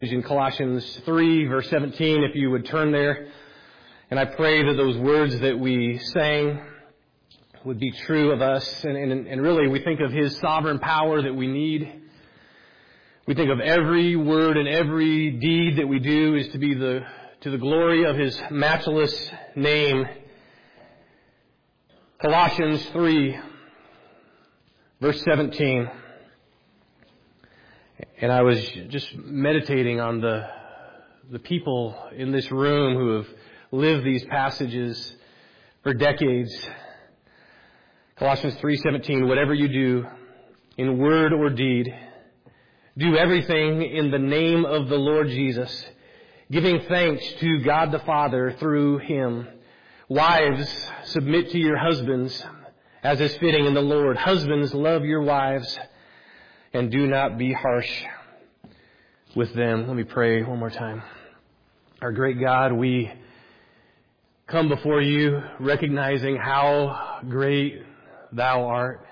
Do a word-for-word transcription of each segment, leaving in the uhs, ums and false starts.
In Colossians three, verse seventeen, if you would turn there. And I pray that those words that we sang would be true of us. And, and, and really, we think of His sovereign power that we need. We think of every word and every deed that we do is to be the to the glory of His matchless name. Colossians three, verse seventeen. And I was just meditating on the the people in this room who have lived these passages for decades. Colossians three seventeen, whatever you do, in word or deed, do everything in the name of the Lord Jesus, giving thanks to God the Father through Him. Wives, submit to your husbands as is fitting in the Lord. Husbands, love your wives and do not be harsh with them. Let me pray one more time. Our great God, we come before you recognizing how great Thou art.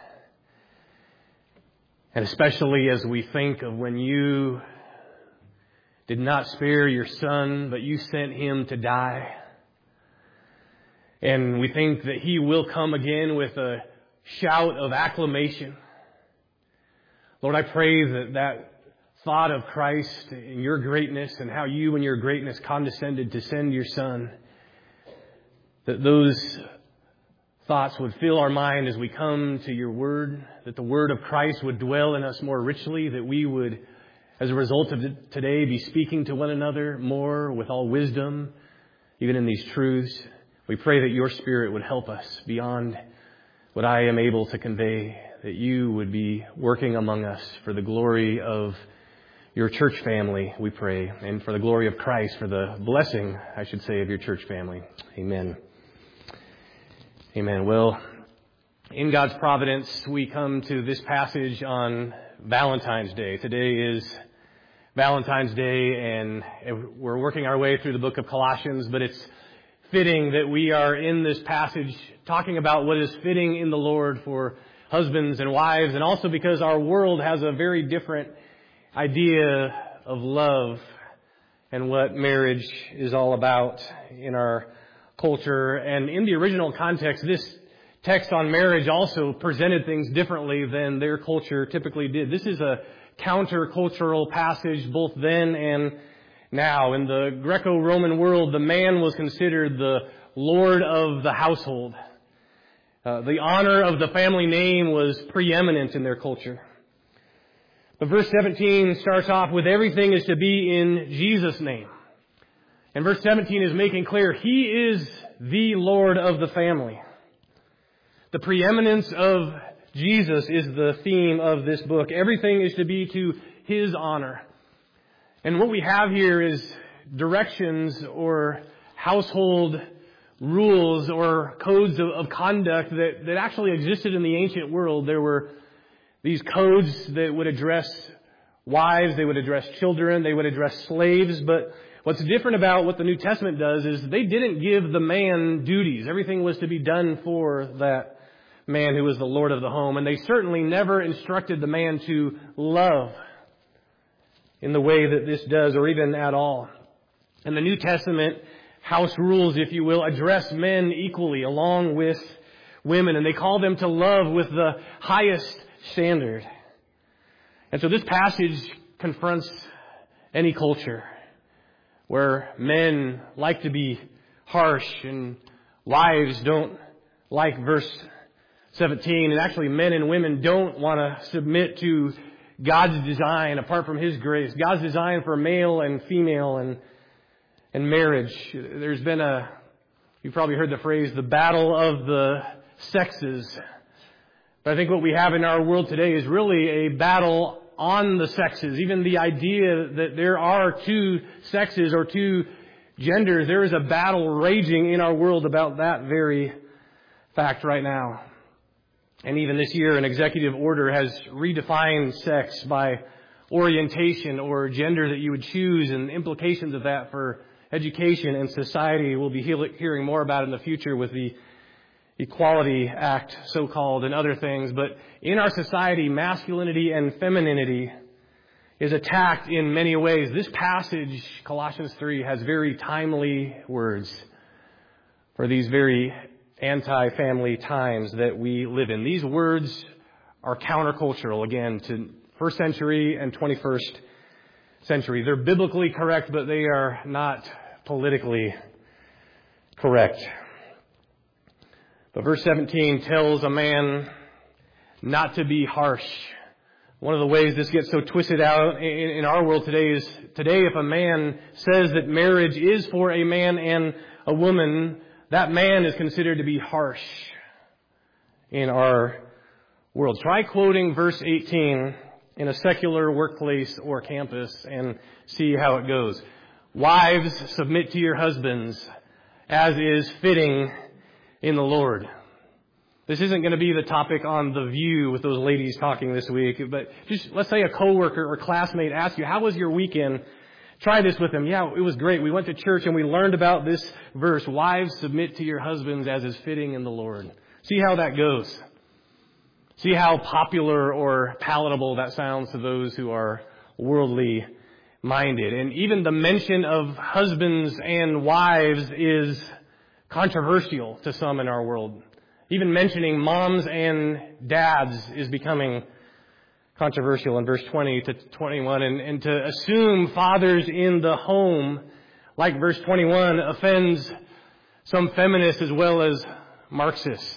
And especially as we think of when you did not spare your Son, but you sent Him to die. And we think that He will come again with a shout of acclamation. Lord, I pray that that thought of Christ and your greatness and how you and your greatness condescended to send your Son, that those thoughts would fill our mind as we come to your word, that the word of Christ would dwell in us more richly, that we would, as a result of today, be speaking to one another more with all wisdom, even in these truths. We pray that your Spirit would help us beyond what I am able to convey, that you would be working among us for the glory of your church family, we pray, and for the glory of Christ, for the blessing, I should say, of your church family. Amen. Amen. Well, in God's providence, we come to this passage on Valentine's Day. Today is Valentine's Day, and we're working our way through the book of Colossians, but it's fitting that we are in this passage talking about what is fitting in the Lord for husbands and wives, and also because our world has a very different idea of love and what marriage is all about in our culture. And in the original context, this text on marriage also presented things differently than their culture typically did. This is a counter-cultural passage both then and now. In the Greco-Roman world, the man was considered the lord of the household. Uh, the honor of the family name was preeminent in their culture. But verse seventeen starts off with everything is to be in Jesus' name. And verse seventeen is making clear He is the Lord of the family. The preeminence of Jesus is the theme of this book. Everything is to be to His honor. And what we have here is directions or household rules or codes of, of conduct that, that actually existed in the ancient world. There were these codes that would address wives, they would address children, they would address slaves. But what's different about what the New Testament does is they didn't give the man duties. Everything was to be done for that man who was the Lord of the home. And they certainly never instructed the man to love in the way that this does, or even at all. And the New Testament house rules, if you will, address men equally along with women, and they call them to love with the highest standard. And so this passage confronts any culture where men like to be harsh and wives don't like verse seventeen, and actually men and women don't want to submit to God's design apart from His grace. God's design for male and female and and marriage. There's been a, you've probably heard the phrase, the battle of the sexes. But I think what we have in our world today is really a battle on the sexes. Even the idea that there are two sexes or two genders, there is a battle raging in our world about that very fact right now. And even this year, an executive order has redefined sex by orientation or gender that you would choose, and implications of that for education and society. We'll be hearing more about in the future with the Equality Act, so-called, and other things. But in our society, masculinity and femininity is attacked in many ways. This passage, Colossians three, has very timely words for these very anti-family times that we live in. These words are countercultural, again, to first century and twenty-first century. They're biblically correct, but they are not politically correct. But verse seventeen tells a man not to be harsh. One of the ways this gets so twisted out in, in our world today is, today if a man says that marriage is for a man and a woman, that man is considered to be harsh in our world. Try quoting verse eighteen in a secular workplace or campus and see how it goes. Wives, submit to your husbands as is fitting in the Lord. This isn't going to be the topic on The View with those ladies talking this week, but just let's say a coworker or classmate asks you, how was your weekend? Try this with them. Yeah, it was great. We went to church and we learned about this verse. Wives, submit to your husbands as is fitting in the Lord. See how that goes. See how popular or palatable that sounds to those who are worldly minded. And even the mention of husbands and wives is controversial to some in our world. Even mentioning moms and dads is becoming controversial in verse twenty to twenty-one. And, and to assume fathers in the home, like verse twenty-one, offends some feminists as well as Marxists.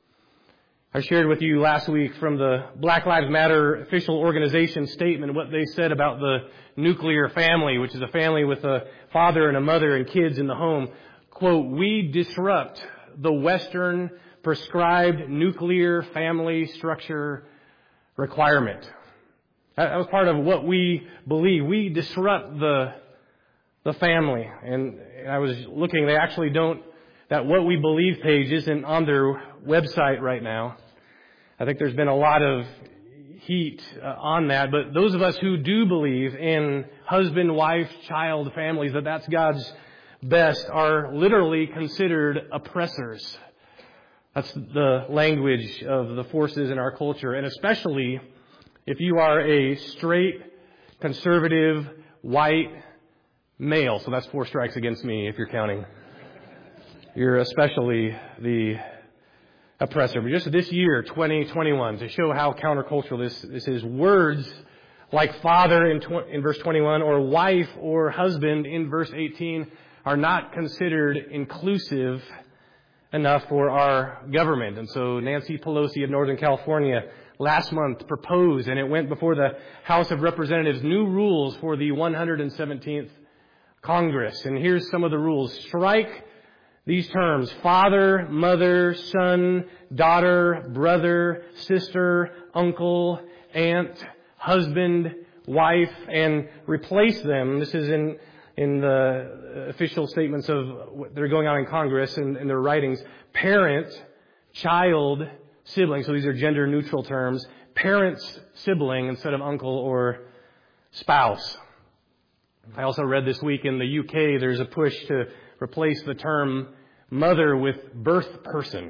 I shared with you last week from the Black Lives Matter official organization statement what they said about the nuclear family, which is a family with a father and a mother and kids in the home. Quote, we disrupt the Western prescribed nuclear family structure requirement. That was part of what we believe. We disrupt the the family. And I was looking, they actually don't, that What We Believe page isn't on their website right now. I think there's been a lot of heat uh, on that. But those of us who do believe in husband, wife, child families, that that's God's best, are literally considered oppressors. That's the language of the forces in our culture. And especially if you are a straight, conservative, white male. So that's four strikes against me if you're counting. You're especially the oppressor. But just this year, twenty twenty-one, to show how countercultural this, this is, words like father in, tw- in verse twenty-one or wife or husband in verse eighteen are not considered inclusive enough for our government. And so Nancy Pelosi of Northern California last month proposed, and it went before the House of Representatives, new rules for the one hundred seventeenth Congress. And here's some of the rules. Strike these terms: father, mother, son, daughter, brother, sister, uncle, aunt, husband, wife, and replace them. This is in in the official statements of what they're going on in Congress and in their writings. Parent, child, sibling. So these are gender neutral terms. Parents, sibling instead of uncle or spouse. I also read this week in the U K there's a push to replace the term mother with birth person.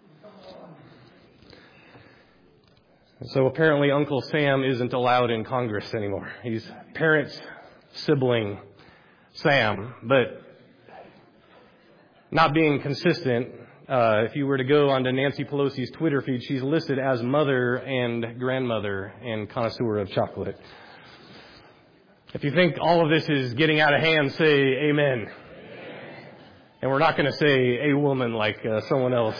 So apparently Uncle Sam isn't allowed in Congress anymore. He's parent, sibling, Sam. But not being consistent, uh, if you were to go onto Nancy Pelosi's Twitter feed, she's listed as mother and grandmother and connoisseur of chocolate. If you think all of this is getting out of hand, say amen. Amen. And we're not going to say a woman like uh, someone else.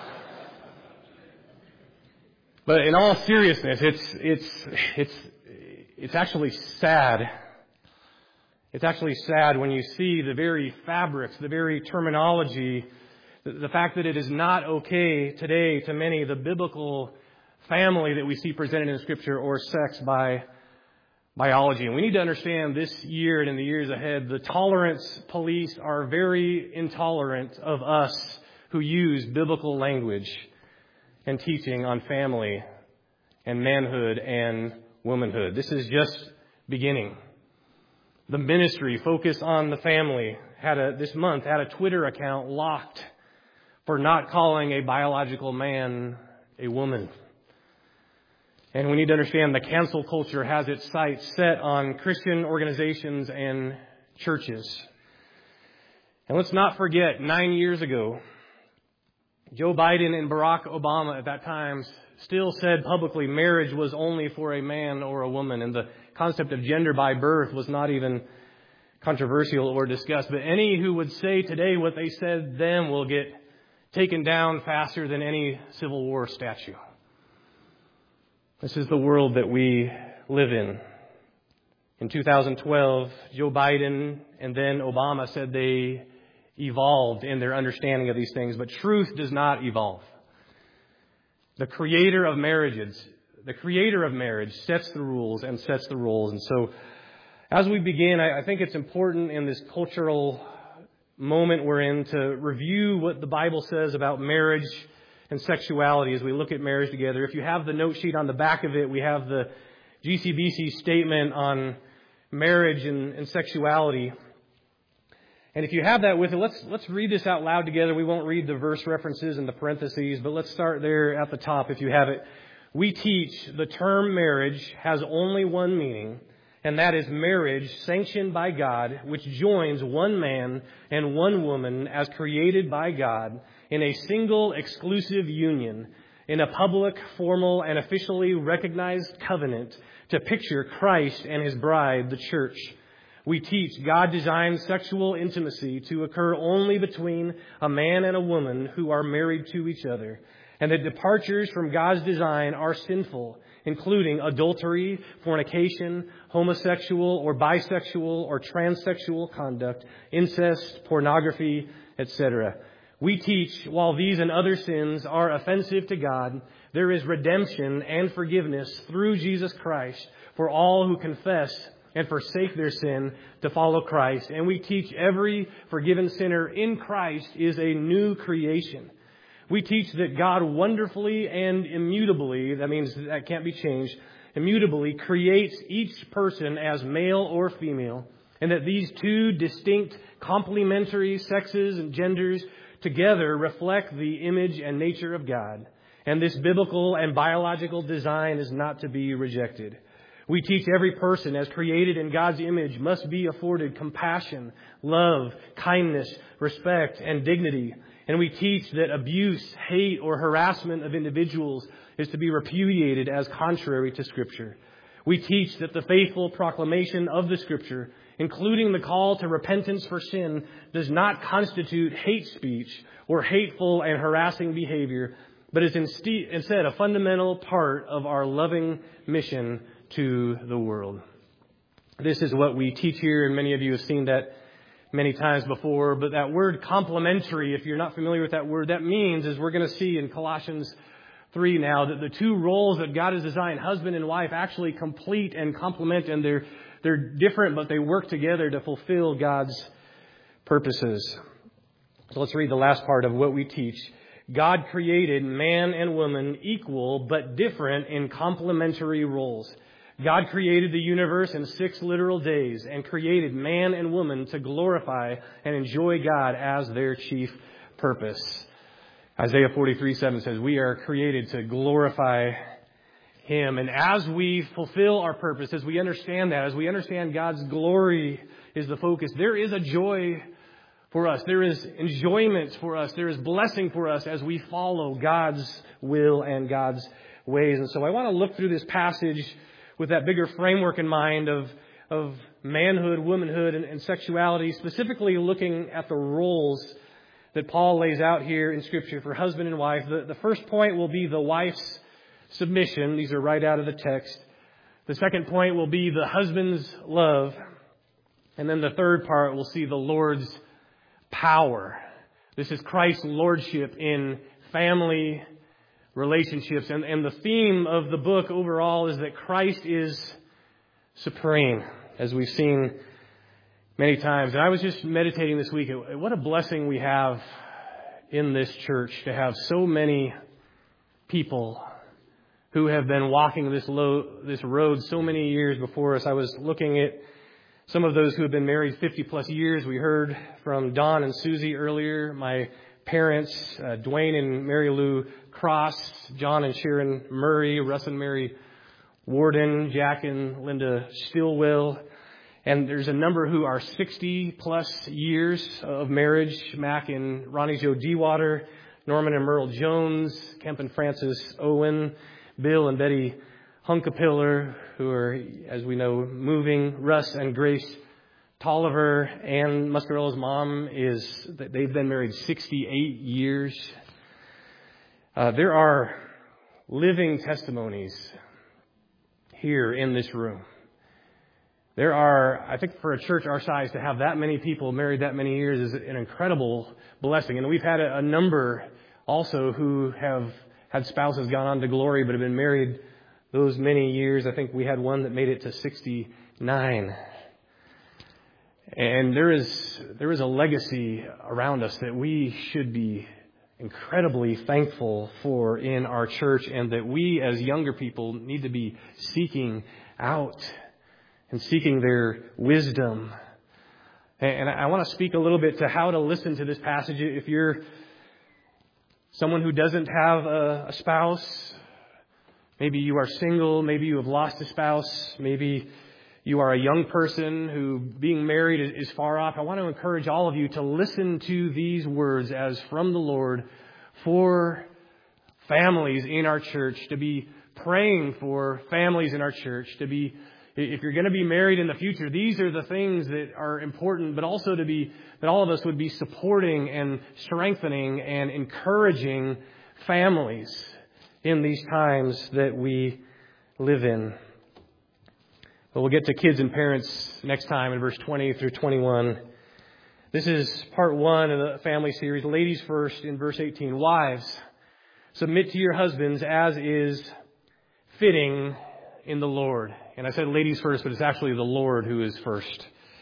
But in all seriousness, it's it's it's it's actually sad. It's actually sad when you see the very fabrics, the very terminology, the, the fact that it is not okay today to many, the biblical family that we see presented in Scripture, or sex by biology. And we need to understand this year and in the years ahead, the tolerance police are very intolerant of us who use biblical language and teaching on family and manhood and womanhood. This is just beginning. The ministry focused on the family had a this month had a Twitter account locked for not calling a biological man a woman. And we need to understand the cancel culture has its sights set on Christian organizations and churches. And let's not forget, nine years ago, Joe Biden and Barack Obama at that time still said publicly marriage was only for a man or a woman. And the concept of gender by birth was not even controversial or discussed. But any who would say today what they said then will get taken down faster than any Civil War statue. This is the world that we live in. In two thousand twelve, Joe Biden and then Obama said they evolved in their understanding of these things, but truth does not evolve. The creator of marriages, the creator of marriage sets the rules and sets the roles. And so as we begin, I think it's important in this cultural moment we're in to review what the Bible says about marriage and sexuality as we look at marriage together. If you have the note sheet on the back of it, we have the G C B C statement on marriage and, and sexuality. And if you have that with it, let's let's read this out loud together. We won't read the verse references and the parentheses, but let's start there at the top if you have it. We teach the term marriage has only one meaning, and that is marriage sanctioned by God, which joins one man and one woman as created by God in a single exclusive union, in a public, formal, and officially recognized covenant to picture Christ and His bride, the church. We teach God designed sexual intimacy to occur only between a man and a woman who are married to each other, and that departures from God's design are sinful, including adultery, fornication, homosexual or bisexual or transsexual conduct, incest, pornography, et cetera. We teach, while these and other sins are offensive to God, there is redemption and forgiveness through Jesus Christ for all who confess and forsake their sin to follow Christ. And we teach every forgiven sinner in Christ is a new creation. We teach that God wonderfully and immutably, that means that can't be changed, immutably creates each person as male or female, and that these two distinct complementary sexes and genders together reflect the image and nature of God. And this biblical and biological design is not to be rejected. We teach every person as created in God's image must be afforded compassion, love, kindness, respect, and dignity. And we teach that abuse, hate, or harassment of individuals is to be repudiated as contrary to Scripture. We teach that the faithful proclamation of the Scripture, including the call to repentance for sin, does not constitute hate speech or hateful and harassing behavior, but is instead a fundamental part of our loving mission to the world. This is what we teach here, and many of you have seen that many times before. But that word complementary, if you're not familiar with that word, that means, as we're going to see in Colossians three now, that the two roles that God has designed, husband and wife, actually complete and complement, and they're they're different, but they work together to fulfill God's purposes. So let's read the last part of what we teach. God created man and woman equal but different in complementary roles. God created the universe in six literal days and created man and woman to glorify and enjoy God as their chief purpose. Isaiah forty-three seven says, we are created to glorify Him. And as we fulfill our purpose, as we understand that, as we understand God's glory is the focus, there is a joy for us. There is enjoyment for us. There is blessing for us as we follow God's will and God's ways. And so I want to look through this passage with that bigger framework in mind of, of manhood, womanhood, and, and sexuality, specifically looking at the roles that Paul lays out here in Scripture for husband and wife. The, the first point will be the wife's submission. These are right out of the text. The second point will be the husband's love. And then the third part will see the Lord's power. This is Christ's lordship in family relationships. And, and the theme of the book overall is that Christ is supreme, as we've seen many times. And I was just meditating this week. What a blessing we have in this church to have so many people who have been walking this low, this road so many years before us. I was looking at some of those who have been married fifty plus years. We heard from Don and Susie earlier. My parents, uh, Dwayne and Mary Lou Cross, John and Sharon Murray, Russ and Mary Warden, Jack and Linda Stillwell. And there's a number who are sixty plus years of marriage. Mac and Ronnie Jo Dewater, Norman and Merle Jones, Kemp and Francis Owen, Bill and Betty Hunkapiller, who are, as we know, moving. Russ and Grace Tolliver, and Muscarella's mom is, they've been married sixty-eight years. Uh, there are living testimonies here in this room. There are, I think for a church our size, to have that many people married that many years is an incredible blessing. And we've had a, a number also who have had spouses gone on to glory but have been married those many years. I think we had one that made it to sixty-nine. And there is there is a legacy around us that we should be incredibly thankful for in our church, and that we as younger people need to be seeking out and seeking their wisdom. And I want to speak a little bit to how to listen to this passage. If you're someone who doesn't have a, a spouse, maybe you are single, maybe you have lost a spouse, maybe you are a young person who being married is far off, I want to encourage all of you to listen to these words as from the Lord for families in our church, to be praying for families in our church, to be, if you're going to be married in the future, these are the things that are important, but also to be, that all of us would be supporting and strengthening and encouraging families in these times that we live in. But we'll get to kids and parents next time in verse twenty through twenty-one. This is part one of the family series. Ladies first in verse eighteen. Wives, submit to your husbands as is fitting in the Lord. And I said ladies first, but it's actually the Lord who is first.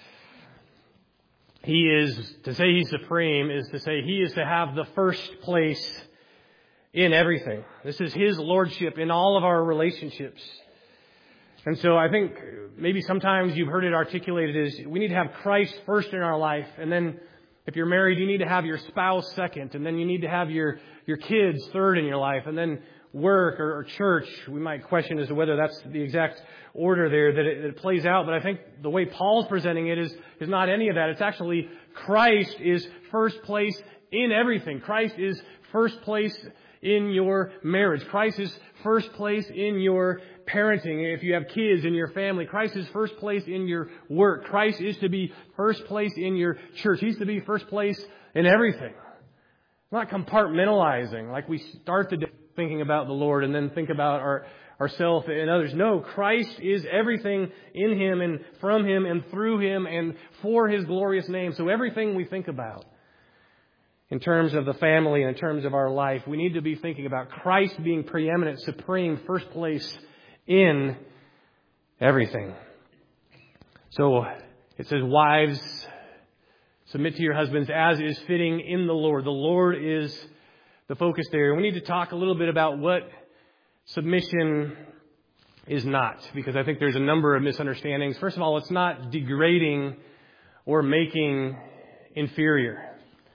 He is, to say He's supreme is to say He is to have the first place in everything. This is His lordship in all of our relationships. And so I think maybe sometimes you've heard it articulated as we need to have Christ first in our life. And then if you're married, you need to have your spouse second. And then you need to have your, your kids third in your life. And then work or, or church. We might question as to whether that's the exact order there that it, that it plays out. But I think the way Paul's presenting it is, is not any of that. It's actually Christ is first place in everything. Christ is first place in your marriage. Christ is first place in your parenting. If you have kids in your family, Christ is first place in your work. Christ is to be first place in your church. He's to be first place in everything. Not compartmentalizing, like we start the day thinking about the Lord and then think about our ourselves and others. No, Christ is everything in Him and from Him and through Him and for His glorious name. So everything we think about in terms of the family and in terms of our life, we need to be thinking about Christ being preeminent, supreme, first place in everything. So it says, wives, submit to your husbands as is fitting in the Lord. The Lord is the focus there. We need to talk a little bit about what submission is not, because I think there's a number of misunderstandings. First of all, it's not degrading or making inferior.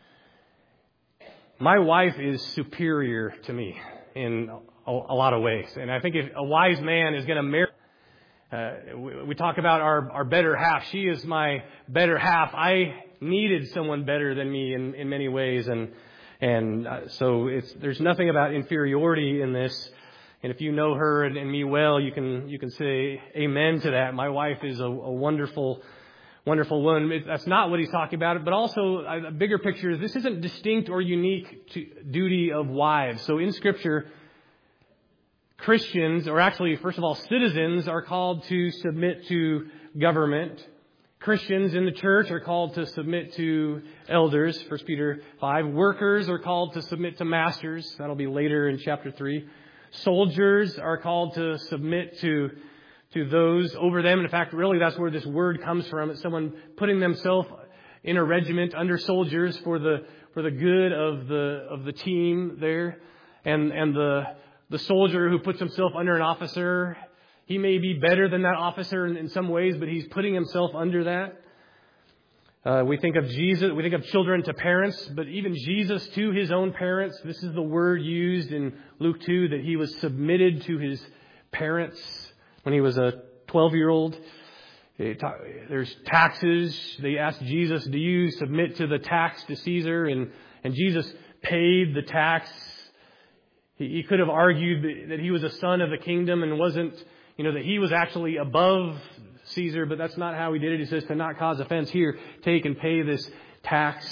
My wife is superior to me in a, a lot of ways. And I think if a wise man is going to marry, uh, we, we talk about our, our better half. She is my better half. I needed someone better than me in, in many ways. And, and uh, so it's, there's nothing about inferiority in this. And if you know her and, and me well, you can, you can say amen to that. My wife is a, a wonderful Wonderful woman. That's not what he's talking about. But also a bigger picture is this isn't distinct or unique to duty of wives. So in Scripture, Christians, or actually, first of all, citizens are called to submit to government. Christians in the church are called to submit to elders, First Peter five. Workers are called to submit to masters. That'll be later in chapter three. Soldiers are called to submit to to those over them. And in fact, really that's where this word comes from. It's someone putting themselves in a regiment under soldiers for the for the good of the of the team there. And and the the soldier who puts himself under an officer, he may be better than that officer in, in some ways, but he's putting himself under that. Uh, we think of Jesus, we think of children to parents, but even Jesus to His own parents. This is the word used in Luke two, that He was submitted to His parents. when he was a twelve-year-old. There's taxes. They asked Jesus, do you submit to the tax to Caesar? And, and Jesus paid the tax. He, he could have argued that he was a son of the kingdom and wasn't, you know, that he was actually above Caesar, but that's not how he did it. He says to not cause offense, here, take and pay this tax.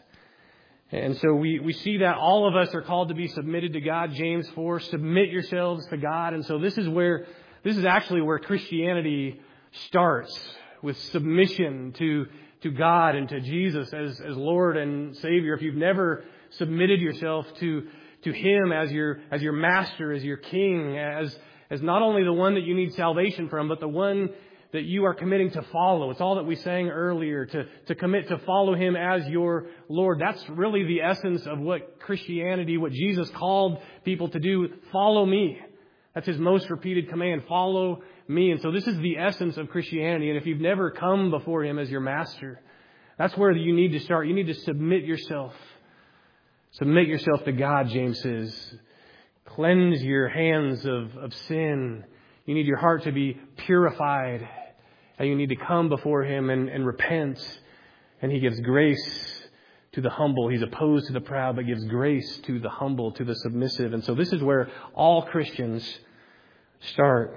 And so we, we see that all of us are called to be submitted to God. James four, submit yourselves to God. And so this is where, this is actually where Christianity starts, with submission to, to God and to Jesus as, as Lord and Savior. If you've never submitted yourself to, to Him as your, as your master, as your King, as, as not only the one that you need salvation from, but the one that you are committing to follow. It's all that we sang earlier, to, to commit to follow Him as your Lord. That's really the essence of what Christianity, what Jesus called people to do. Follow me. That's His most repeated command. Follow me. And so this is the essence of Christianity. And if you've never come before Him as your master, that's where you need to start. You need to submit yourself. Submit yourself to God, James says. Cleanse your hands of, of sin. You need your heart to be purified. And you need to come before Him and, and repent. And He gives grace to the humble. He's opposed to the proud, but gives grace to the humble, to the submissive. And so this is where all Christians start.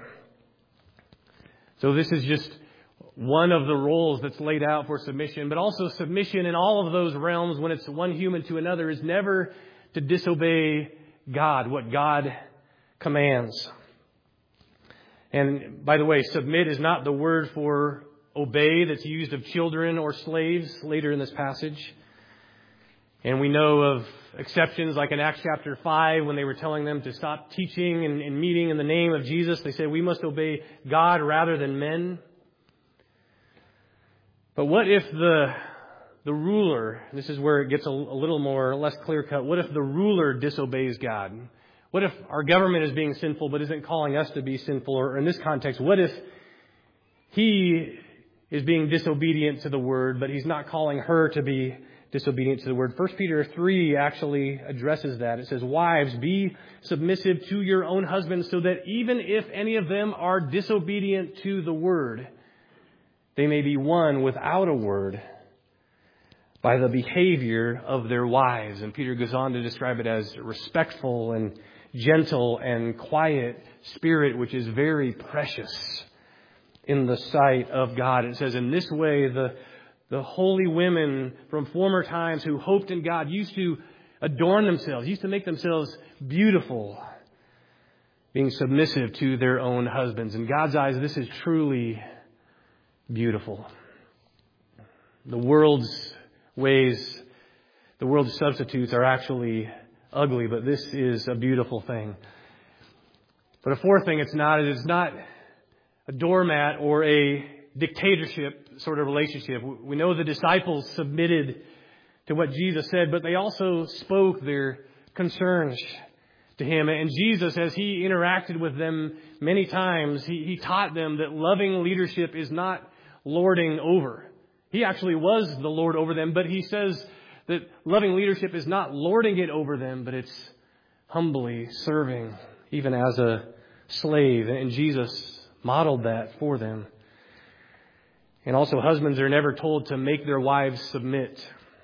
So this is just one of the roles that's laid out for submission, but also submission in all of those realms when it's one human to another is never to disobey God, what God commands. And by the way, submit is not the word for obey that's used of children or slaves later in this passage. And we know of exceptions like in Acts chapter five when they were telling them to stop teaching and, and meeting in the name of Jesus. They said we must obey God rather than men. But what if the the ruler, this is where it gets a, a little more less clear cut, what if the ruler disobeys God? What if our government is being sinful but isn't calling us to be sinful? Or in this context, what if he is being disobedient to the word, but he's not calling her to be disobedient to the word? First Peter three actually addresses that. It says, wives, be submissive to your own husbands so that even if any of them are disobedient to the word, they may be won without a word by the behavior of their wives. And Peter goes on to describe it as respectful and gentle and quiet spirit, which is very precious in the sight of God. It says, in this way, the The holy women from former times who hoped in God used to adorn themselves, used to make themselves beautiful, being submissive to their own husbands. In God's eyes, this is truly beautiful. The world's ways, the world's substitutes are actually ugly, but this is a beautiful thing. But a fourth thing it's not is it's not a doormat or a dictatorship sort of relationship. We know the disciples submitted to what Jesus said, but they also spoke their concerns to Him. And Jesus, as He interacted with them many times, He, he taught them that loving leadership is not lording over. He actually was the Lord over them, but He says that loving leadership is not lording it over them, but it's humbly serving, even as a slave. And Jesus modeled that for them. And also, husbands are never told to make their wives submit.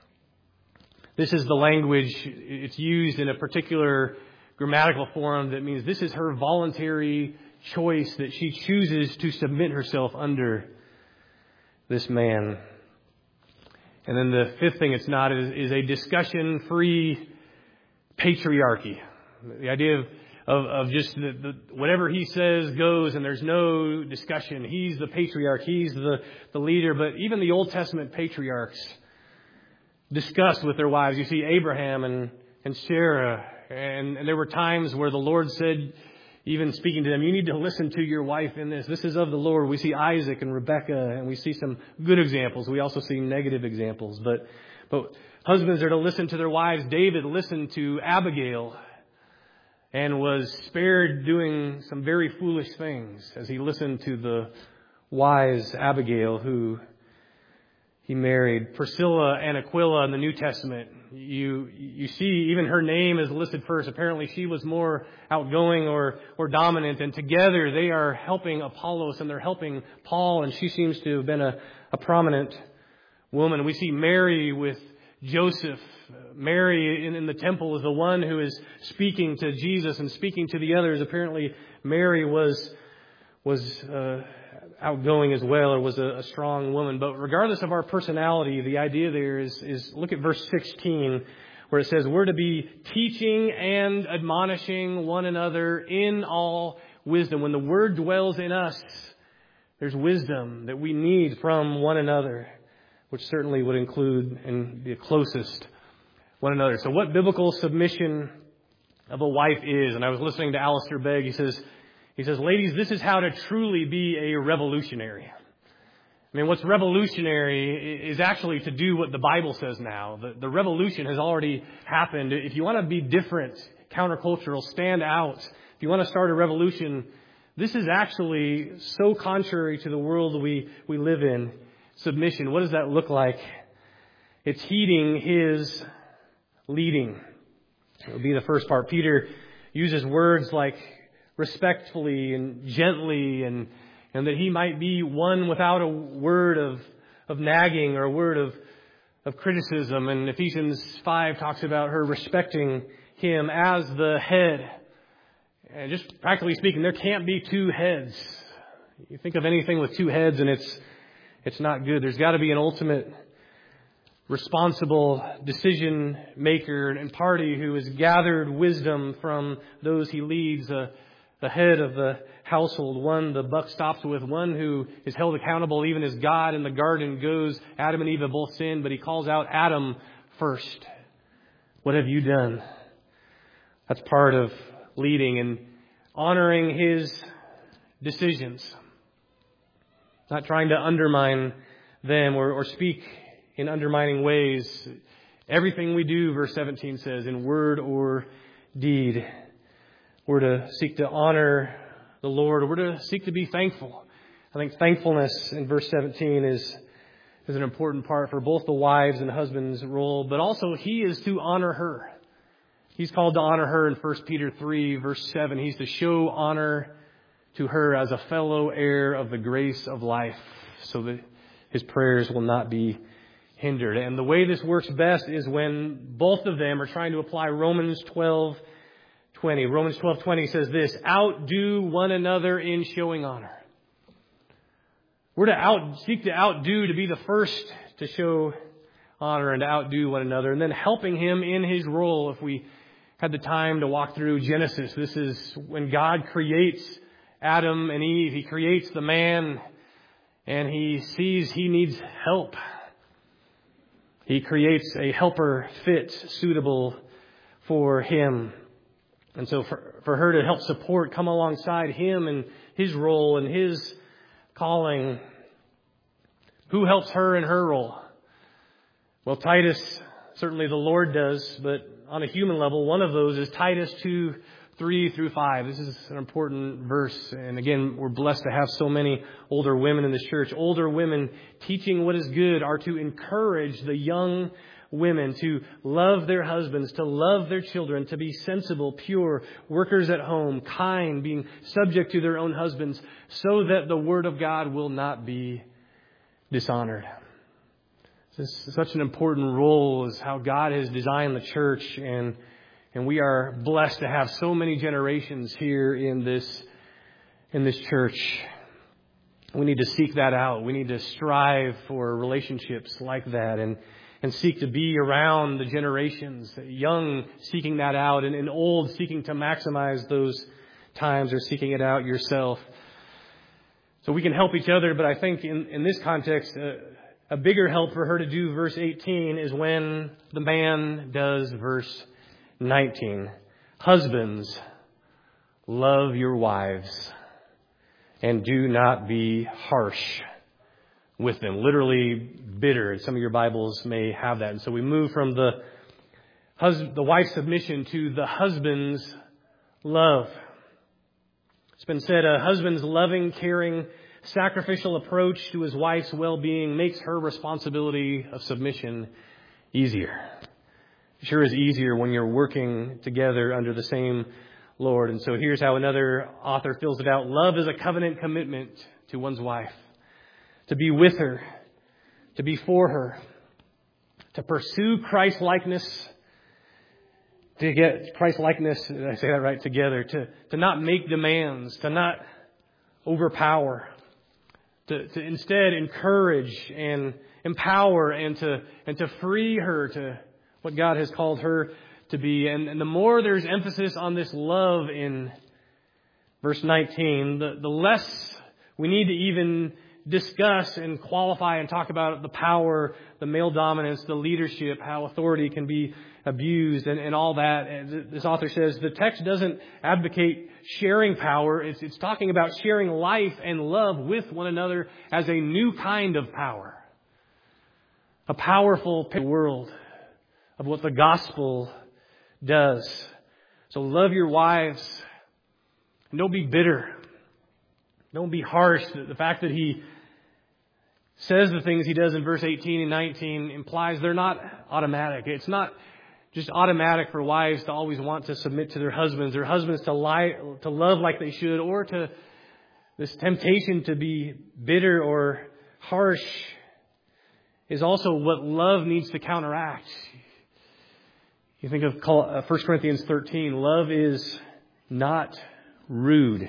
This is the language, it's used in a particular grammatical form that means this is her voluntary choice that she chooses to submit herself under this man. And then the fifth thing it's not is, is a discussion-free patriarchy. The idea of Of, of just the, the, whatever he says goes and there's no discussion. He's the patriarch. He's the, the leader. But even the Old Testament patriarchs discussed with their wives. You see Abraham and, and Sarah. And, and there were times where the Lord said, even speaking to them, you need to listen to your wife in this. This is of the Lord. We see Isaac and Rebekah, and we see some good examples. We also see negative examples. But, but husbands are to listen to their wives. David listened to Abigail and was spared doing some very foolish things as he listened to the wise Abigail who he married. Priscilla and Aquila in the New Testament. You you see even her name is listed first. Apparently she was more outgoing or, or dominant. And together they are helping Apollos and they're helping Paul. And she seems to have been a, a prominent woman. We see Mary with Joseph. Mary in, in the temple is the one who is speaking to Jesus and speaking to the others. Apparently Mary was was uh, outgoing as well, or was a, a strong woman. But regardless of our personality, the idea there is, is look at verse sixteen, where it says we're to be teaching and admonishing one another in all wisdom. When the Word dwells in us, there's wisdom that we need from one another, which certainly would include and be closest one another. So what biblical submission of a wife is, and I was listening to Alistair Begg, he says, he says, ladies, this is how to truly be a revolutionary. I mean, what's revolutionary is actually to do what the Bible says now. The, the revolution has already happened. If you want to be different, countercultural, stand out, if you want to start a revolution, this is actually so contrary to the world we, we live in. Submission, what does that look like? It's heeding His leading. It will be the first part. Peter uses words like respectfully and gently, and and that he might be one without a word of of nagging or a word of of criticism. And Ephesians five talks about her respecting him as the head. And just practically speaking, there can't be two heads. You think of anything with two heads and it's it's not good. There's got to be an ultimate responsible decision maker and party who has gathered wisdom from those he leads, uh, the head of the household, one the buck stops with, one who is held accountable even as God in the garden goes. Adam and Eve have both sinned, but he calls out Adam first. What have you done? That's part of leading and honoring his decisions. Not trying to undermine them or, or speak in undermining ways. Everything we do, verse seventeen says, in word or deed, we're to seek to honor the Lord. We're to seek to be thankful. I think thankfulness in verse seventeen is, is an important part for both the wives and husbands' role, but also he is to honor her. He's called to honor her in First Peter three, verse seven. He's to show honor to her as a fellow heir of the grace of life, so that his prayers will not be hindered. And the way this works best is when both of them are trying to apply Romans twelve twenty. Romans twelve twenty says this: outdo one another in showing honor. We're to out seek to outdo, to be the first to show honor and to outdo one another, and then helping him in his role. If we had the time to walk through Genesis, this is when God creates Adam and Eve. He creates the man and he sees he needs help. He creates a helper fit, suitable for him. And so for, for her to help support, come alongside him and his role and his calling. Who helps her in her role? Well, Titus, certainly the Lord does, but on a human level, one of those is Titus two, three through five. This is an important verse. And again, we're blessed to have so many older women in this church. Older women teaching what is good are to encourage the young women to love their husbands, to love their children, to be sensible, pure, workers at home, kind, being subject to their own husbands, so that the word of God will not be dishonored. This is such an important role, is how God has designed the church, and And we are blessed to have so many generations here in this in this church. We need to seek that out. We need to strive for relationships like that and, and seek to be around the generations, young seeking that out and, and old seeking to maximize those times or seeking it out yourself. So we can help each other, but I think in, in this context, uh, a bigger help for her to do verse eighteen is when the man does verse nineteen. Husbands, love your wives and do not be harsh with them. Literally bitter. Some of your Bibles may have that. And so we move from the hus- the wife's submission to the husband's love. It's been said, a husband's loving, caring, sacrificial approach to his wife's well-being makes her responsibility of submission easier. It sure is easier when you're working together under the same Lord. And so here's how another author fills it out. Love is a covenant commitment to one's wife, to be with her, to be for her, to pursue Christ-likeness, to get Christ-likeness, did I say that right, together, to, to not make demands, to not overpower, to, to instead encourage and empower and to, and to free her to what God has called her to be. And, and the more there's emphasis on this love in verse nineteen, the, the less we need to even discuss and qualify and talk about the power, the male dominance, the leadership, how authority can be abused and, and all that. And this author says the text doesn't advocate sharing power. It's, it's talking about sharing life and love with one another as a new kind of power. A powerful world of what the gospel does. So love your wives. And don't be bitter. Don't be harsh. The fact that he says the things he does in verse eighteen and nineteen implies they're not automatic. It's not just automatic for wives to always want to submit to their husbands, or husbands to lie, to love like they should, or to this temptation to be bitter or harsh is also what love needs to counteract. You think of First Corinthians thirteen, love is not rude.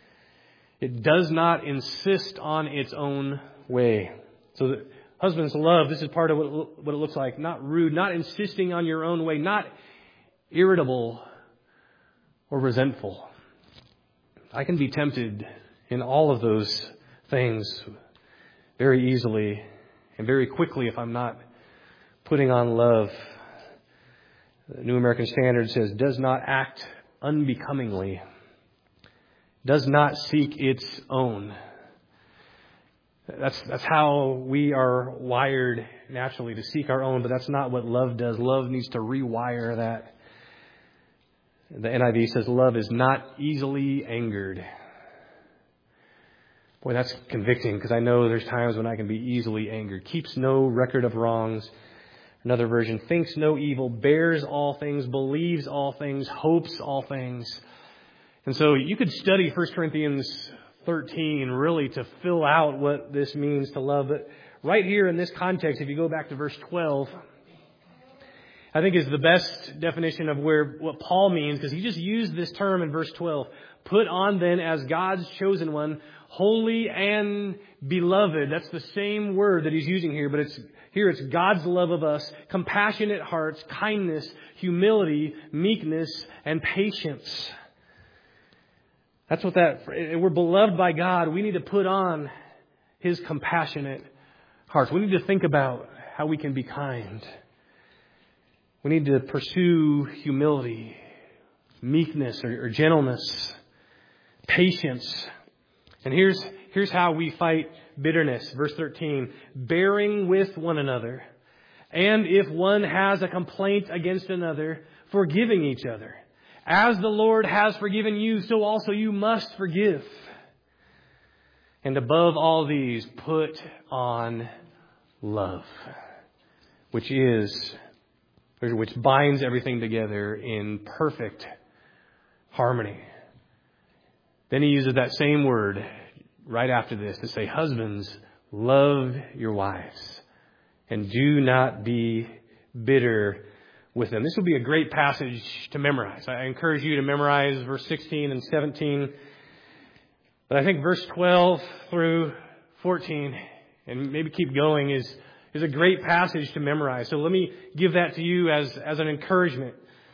It does not insist on its own way. So the husbands love, this is part of what, what it looks like. Not rude, not insisting on your own way, not irritable or resentful. I can be tempted in all of those things very easily and very quickly if I'm not putting on love. The New American Standard says, does not act unbecomingly, does not seek its own. That's that's how we are wired naturally, to seek our own, but that's not what love does. Love needs to rewire that. The N I V says love is not easily angered. Boy, that's convicting, because I know there's times when I can be easily angered. Keeps no record of wrongs. Another version, thinks no evil, bears all things, believes all things, hopes all things. And so you could study First Corinthians thirteen really to fill out what this means to love. But right here in this context, if you go back to verse twelve, I think is the best definition of where what Paul means, because he just used this term in verse twelve. Put on then as God's chosen one, holy and beloved. That's the same word that he's using here, but it's here it's God's love of us, compassionate hearts, kindness, humility, meekness, and patience. That's what that, we're beloved by God. We need to put on His compassionate hearts. We need to think about how we can be kind. We need to pursue humility, meekness or, or gentleness, patience. And here's, here's how we fight bitterness. Verse thirteen, bearing with one another. And if one has a complaint against another, forgiving each other. As the Lord has forgiven you, so also you must forgive. And above all these, put on love, which is, which binds everything together in perfect harmony. Then he uses that same word right after this to say, husbands, love your wives and do not be bitter with them. This will be a great passage to memorize. I encourage you to memorize verse sixteen and seventeen. But I think verse twelve through fourteen, and maybe keep going, is, is a great passage to memorize. So let me give that to you as, as an encouragement.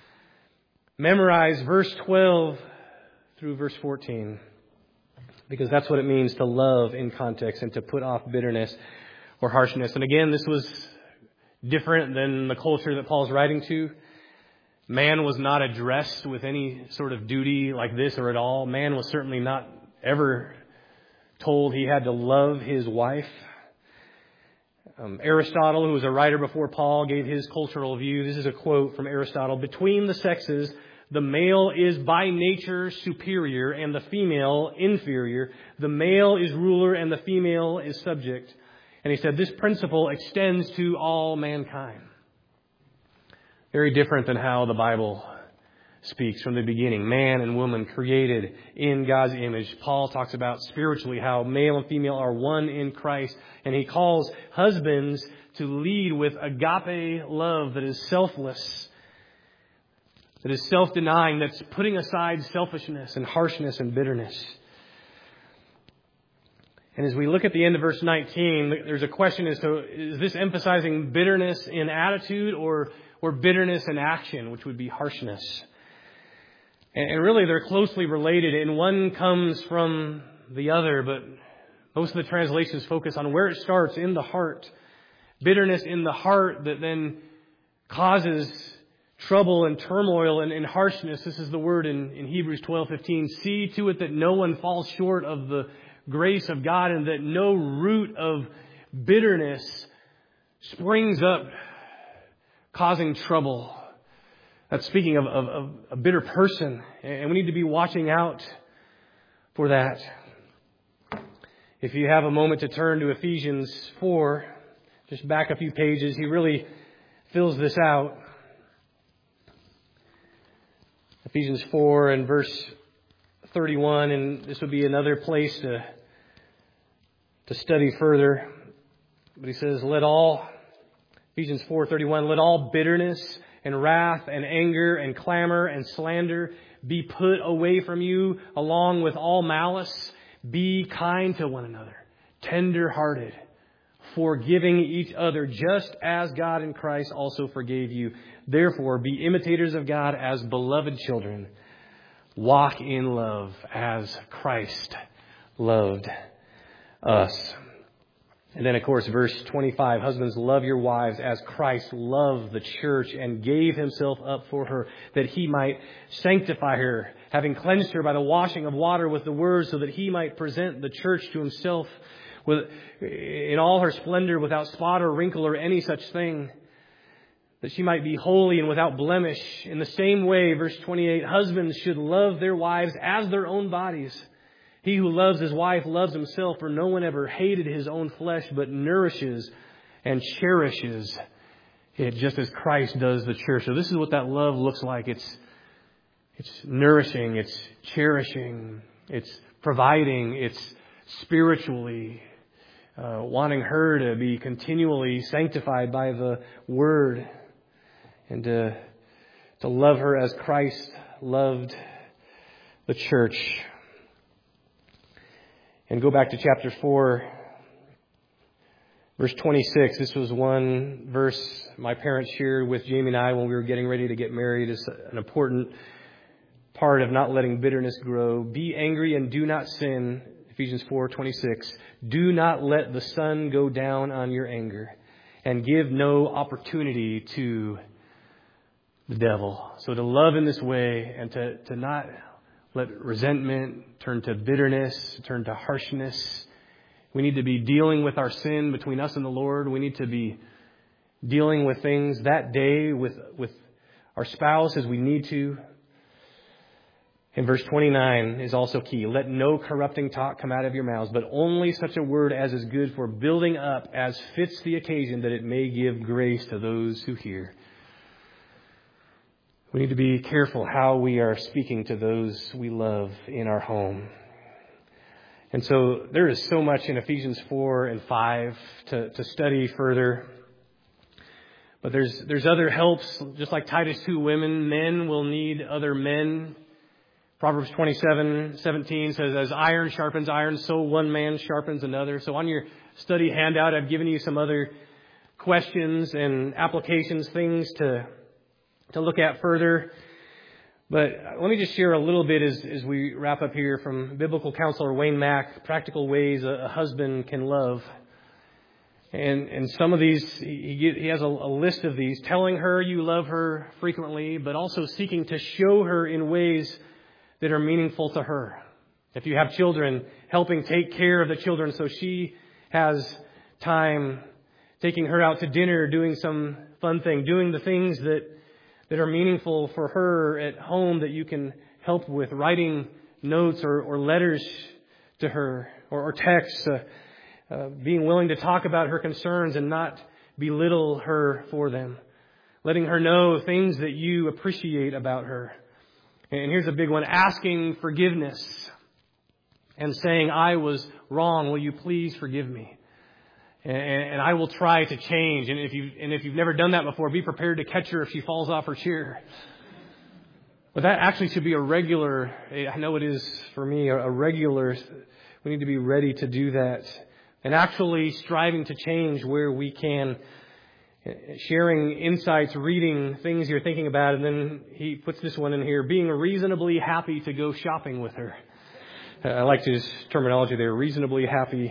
Memorize verse twelve through verse fourteen. Because that's what it means to love in context and to put off bitterness or harshness. And again, this was different than the culture that Paul's writing to. Man was not addressed with any sort of duty like this or at all. Man was certainly not ever told he had to love his wife. Um, Aristotle, who was a writer before Paul, gave his cultural view. This is a quote from Aristotle. Between the sexes, The male is by nature superior and the female inferior. The male is ruler and the female is subject. And he said this principle extends to all mankind. Very different than how the Bible speaks from the beginning. Man and woman created in God's image. Paul talks about spiritually how male and female are one in Christ. And he calls husbands to lead with agape love that is selfless, that is self-denying, that's putting aside selfishness and harshness and bitterness. And as we look at the end of verse nineteen, there's a question as to, is this emphasizing bitterness in attitude or, or bitterness in action, which would be harshness? And really, they're closely related, and one comes from the other, but most of the translations focus on where it starts, in the heart. Bitterness in the heart that then causes trouble and turmoil and, and harshness. This is the word in, in Hebrews twelve fifteen. See to it that no one falls short of the grace of God, and that no root of bitterness springs up, causing trouble. That's speaking of, of, of a bitter person. And we need to be watching out for that. If you have a moment to turn to Ephesians four, just back a few pages, he really fills this out. Ephesians four and verse thirty-one, and this would be another place to, to study further. But he says, let all, Ephesians four thirty-one, let all bitterness and wrath and anger and clamor and slander be put away from you, along with all malice. Be kind to one another, tender-hearted, forgiving each other, just as God in Christ also forgave you. Therefore, be imitators of God as beloved children. Walk in love as Christ loved us. And then, of course, verse twenty-five, husbands, love your wives as Christ loved the church and gave himself up for her, that he might sanctify her, having cleansed her by the washing of water with the word, so that he might present the church to himself with, in all her splendor, without spot or wrinkle or any such thing, that she might be holy and without blemish. In the same way, verse twenty-eight, husbands should love their wives as their own bodies. He who loves his wife loves himself, for no one ever hated his own flesh, but nourishes and cherishes it, just as Christ does the church. So this is what that love looks like. It's it's nourishing, it's cherishing, it's providing, it's spiritually uh, wanting her to be continually sanctified by the Word, and to to love her as Christ loved the church. And go back to chapter four, verse twenty-six. This was one verse my parents shared with Jamie and I when we were getting ready to get married. It's an important part of not letting bitterness grow. Be angry and do not sin. Ephesians four twenty-six. Do not let the sun go down on your anger, and give no opportunity to the devil. So to love in this way, and to, to not let resentment turn to bitterness, turn to harshness. We need to be dealing with our sin between us and the Lord. We need to be dealing with things that day with, with our spouse as we need to. And verse twenty-nine is also key. Let no corrupting talk come out of your mouths, but only such a word as is good for building up, as fits the occasion, that it may give grace to those who hear. We need to be careful how we are speaking to those we love in our home. And so there is so much in Ephesians four and five to, to study further. But there's there's other helps, just like Titus two, women, men will need other men. Proverbs twenty-seven seventeen says, as iron sharpens iron, so one man sharpens another. So on your study handout, I've given you some other questions and applications, things to to look at further. But let me just share a little bit as, as we wrap up here from biblical counselor Wayne Mack, practical ways a, a husband can love. And and some of these, he, he has a, a list of these. Telling her you love her frequently, but also seeking to show her in ways that are meaningful to her. If you have children, helping take care of the children so she has time, taking her out to dinner, doing some fun thing, doing the things that that are meaningful for her at home that you can help with, writing notes or, or letters to her or, or texts, uh, uh, being willing to talk about her concerns and not belittle her for them, letting her know things that you appreciate about her. And here's a big one, asking forgiveness and saying, I was wrong. Will you please forgive me? And, and I will try to change. And if you and if you've never done that before, be prepared to catch her if she falls off her chair. But that actually should be a regular, I know it is for me, a regular, we need to be ready to do that. And actually striving to change where we can, sharing insights, reading things you're thinking about. And then he puts this one in here, being reasonably happy to go shopping with her. I like his terminology there, reasonably happy.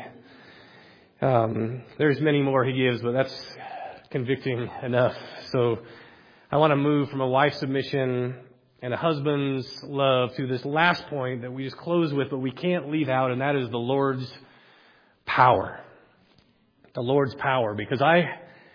Um, there's many more he gives, but that's convicting enough. So I want to move from a wife's submission and a husband's love to this last point that we just close with, but we can't leave out, and that is the Lord's power. The Lord's power, because I,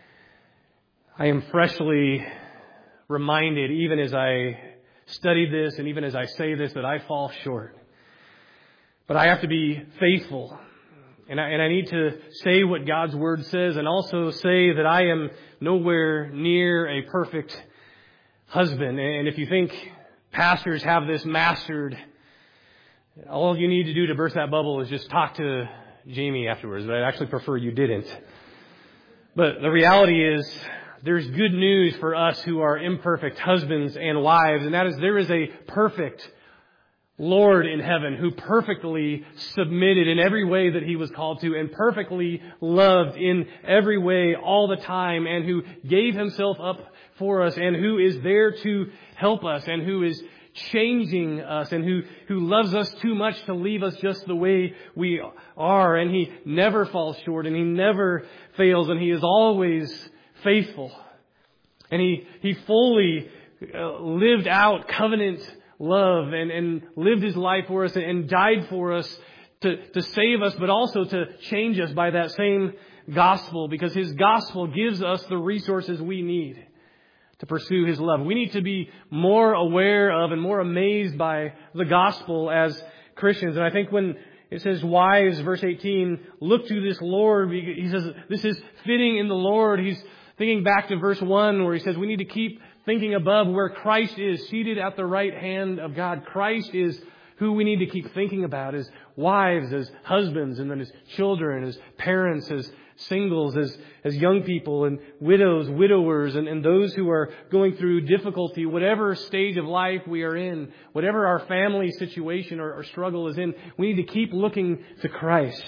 I am freshly reminded, even as I study this and even as I say this, that I fall short. But I have to be faithful. And I, and I need to say what God's Word says, and also say that I am nowhere near a perfect husband. And if you think pastors have this mastered, all you need to do to burst that bubble is just talk to Jamie afterwards. But I'd actually prefer you didn't. But the reality is, there's good news for us who are imperfect husbands and wives, and that is there is a perfect Lord in heaven who perfectly submitted in every way that He was called to, and perfectly loved in every way all the time, and who gave Himself up for us, and who is there to help us, and who is changing us, and who, who loves us too much to leave us just the way we are. And He never falls short, and He never fails, and He is always faithful. And He, he fully uh, lived out covenant love and, and lived His life for us and died for us to, to save us, but also to change us by that same gospel, because His gospel gives us the resources we need to pursue His love. We need to be more aware of and more amazed by the gospel as Christians. And I think when it says, wives, verse eighteen, look to this Lord, he says this is fitting in the Lord. He's thinking back to verse one where he says we need to keep thinking above where Christ is, seated at the right hand of God. Christ is who we need to keep thinking about as wives, as husbands, and then as children, as parents, as singles, as, as young people, and widows, widowers, and, and those who are going through difficulty, whatever stage of life we are in, whatever our family situation or, or struggle is in, we need to keep looking to Christ.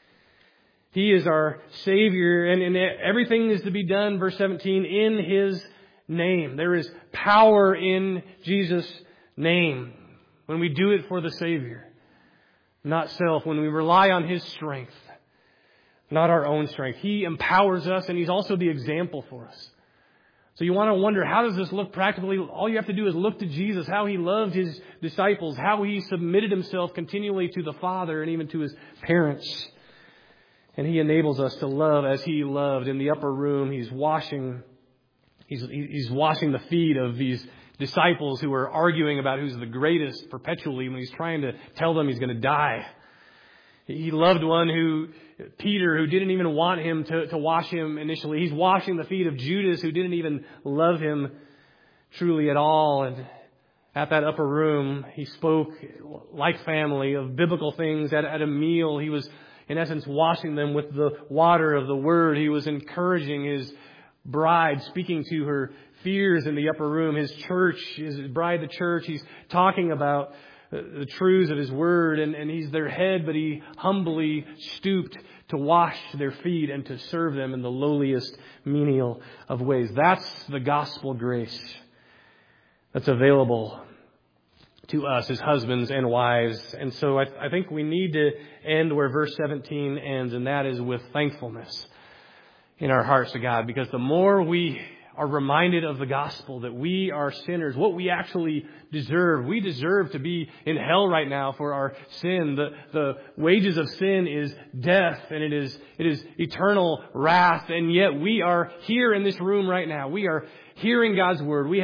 He is our Savior, and, and everything is to be done, verse seventeen, in His name. There is power in Jesus' name when we do it for the Savior, not self, when we rely on His strength, not our own strength. He empowers us, and He's also the example for us. So you want to wonder, how does this look practically? All you have to do is look to Jesus, how He loved His disciples, how He submitted Himself continually to the Father and even to His parents. And He enables us to love as He loved. In the upper room, He's washing He's, he's washing the feet of these disciples who are arguing about who's the greatest perpetually when He's trying to tell them He's going to die. He loved one who, Peter, who didn't even want Him to, to wash him initially. He's washing the feet of Judas, who didn't even love Him truly at all. And at that upper room, He spoke like family of biblical things. At, at a meal, He was, in essence, washing them with the water of the Word. He was encouraging His bride, speaking to her fears in the upper room. His church, His bride, the church, He's talking about the truths of His Word, and, and He's their head, but He humbly stooped to wash their feet and to serve them in the lowliest menial of ways. That's the gospel grace that's available to us as husbands and wives. And so I, I think we need to end where verse seventeen ends, and that is with thankfulness in our hearts to God, because the more we are reminded of the gospel, that we are sinners, what we actually deserve. We deserve to be in hell right now for our sin. The, the wages of sin is death, and it is, it is eternal wrath. And yet we are here in this room right now. We are hearing God's word. We have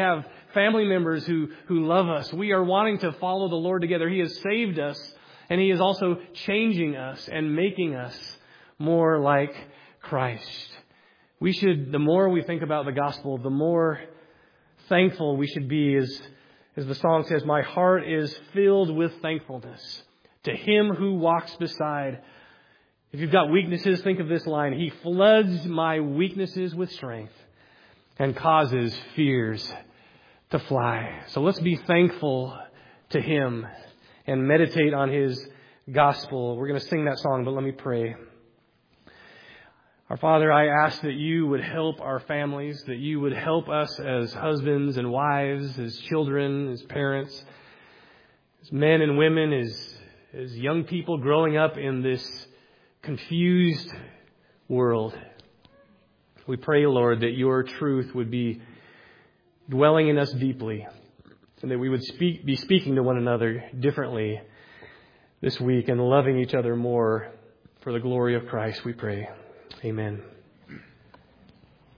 family members who, who love us. We are wanting to follow the Lord together. He has saved us, and He is also changing us and making us more like Christ. We should, the more we think about the gospel, the more thankful we should be. As, as the song says, my heart is filled with thankfulness to Him who walks beside. If you've got weaknesses, think of this line. He floods my weaknesses with strength and causes fears to fly. So let's be thankful to Him and meditate on His gospel. We're going to sing that song, but let me pray. Our Father, I ask that You would help our families, that You would help us as husbands and wives, as children, as parents, as men and women, as, as young people growing up in this confused world. We pray, Lord, that Your truth would be dwelling in us deeply, and that we would speak, be speaking to one another differently this week and loving each other more for the glory of Christ, we pray. Amen.